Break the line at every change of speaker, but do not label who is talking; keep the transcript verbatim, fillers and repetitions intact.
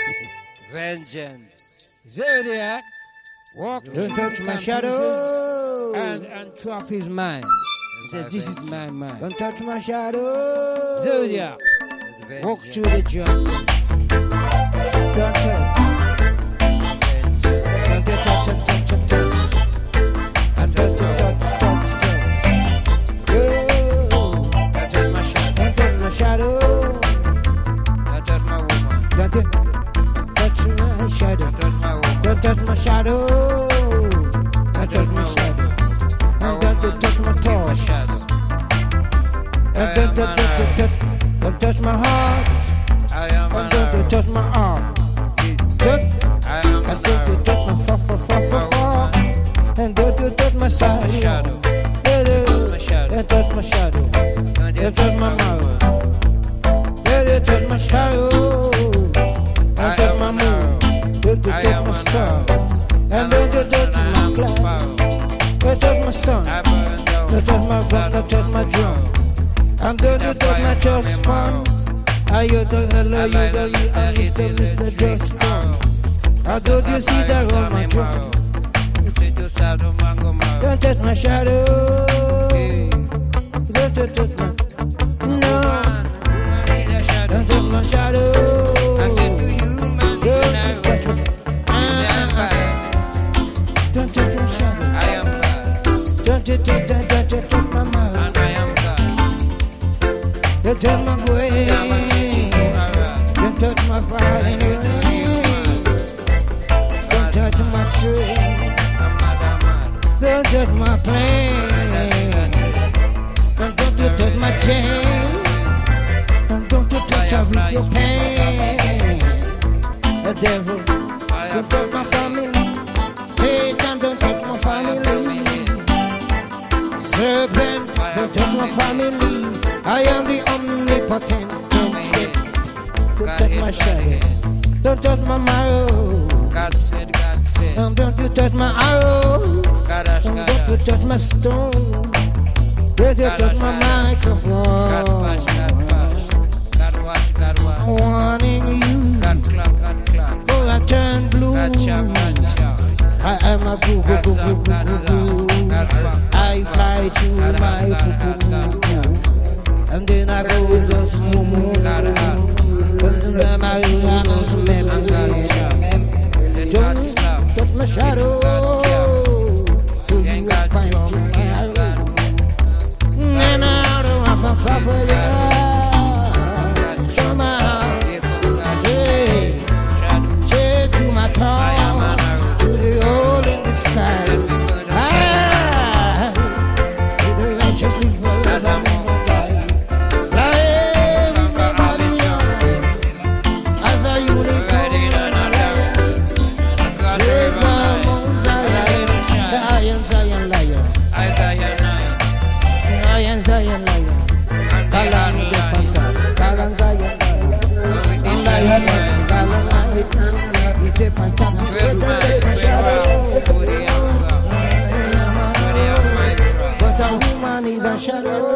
Vengeance. Zodiac walked
Don't touch my shadow.
and, and threw off his mind. He said, this is my mind.
Don't touch my shadow.
Zodiac walked through the jungle.
Don't touch. Don't touch, touch, touch, touch, touch. And touch, touch, touch, touch, touch. Yo.
Don't touch my shadow.
Don't touch my shadow.
Don't touch my woman.
Don't touch my shadow.
Don't touch my woman.
Don't touch my shadow. Don't touch my shadow. And don't touch my toes. And don't touch, touch, touch, don't touch my heart.
I am
And
an
don't
arrow.
touch my arm. Don't,
I am
and
an
don't
arrow.
touch my fa fa fa fa fa. And don't touch my side.
Shadow.
Don't
My shadow.
touch my shadow.
Don't
Don't touch my marrow. Don't touch my shadow. Don't touch my moon. Don't touch my stars. And don't touch my clouds. Don't touch my sun.
I burn down.
Don't touch my gun. Don't touch my drum. And don't touch my church fun. I you to hello you to you and Mister Mister Just Come. I don't you see that on my drum. Don't touch my shadow. Don't touch my no. Don't touch my shadow. Don't touch my Don't touch my shadow. Don't touch don't don't don't touch my mouth. Don't touch my brain. Don't touch my fire. Don't touch my tree. Don't touch my plane. Don't don't you touch my chain. Don't don't you touch her with your pain. The devil, don't touch my family. Satan, don't touch my family. Serpent, don't touch my family. I am the omnipotent. Don't touch my shadow. Don't touch my marrow.
God said, God said,
And don't you touch my arrow.
God has
And
God
don't you
has.
touch my stone. Don't you touch my
God
microphone.
watch, God watch. God watch, God watch.
Warning you.
God clock, God clock.
Oh, I turn blue.
God chop, God chop.
I am a goo goo
God
goo
sound,
goo
God
goo
sound.
goo.
God pop.
I fly to
God
my
hot, God hot,
cuckoo.
God hot.
And then I go just moo moo.
God hot.
And then I run on some
And God
memories.
chop. Then God
Don't
slap.
touch my shadow. Till
Then
you
God
find
chop.
to
Then God
and I don't want to suffer ya. Show my heart. Hey, say to my tongue. To the hole in the sky. Ah, the righteous live forever. Life is nobody else. As a unicorn in a lion. Straight from Mount Zion. The iron Zion lion. The iron Zion lion. Kalang de panta. Kalang Zion lion. The lion lion. Kalang lion. Ite panta. But a woman is a shadow.